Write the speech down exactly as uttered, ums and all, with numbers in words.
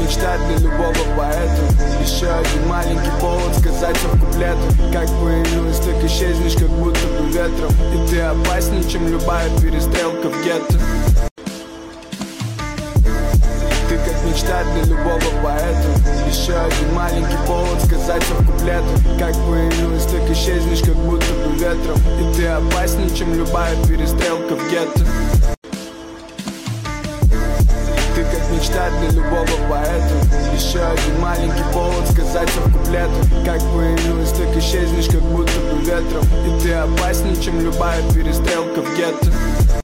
мечта для любого поэта. Еще один маленький повод сказать все в куплетах. Как появилась, так исчезнешь, как будто бы ветром. И ты опаснее, чем любая перестрелка в гетто. Ты как мечта для любого поэта. Еще один маленький повод сказать все в куплетах. Как появилась, так исчезнешь, как будто бы ветром. И ты опаснее, чем любая перестрелка в гетто. Ты как мечта для любого поэта. Еще один маленький повод сказать все в куплетах. Как появилась, так исчезнешь, как будто бы ветром. И ты опаснее, чем любая перестрелка в гетто.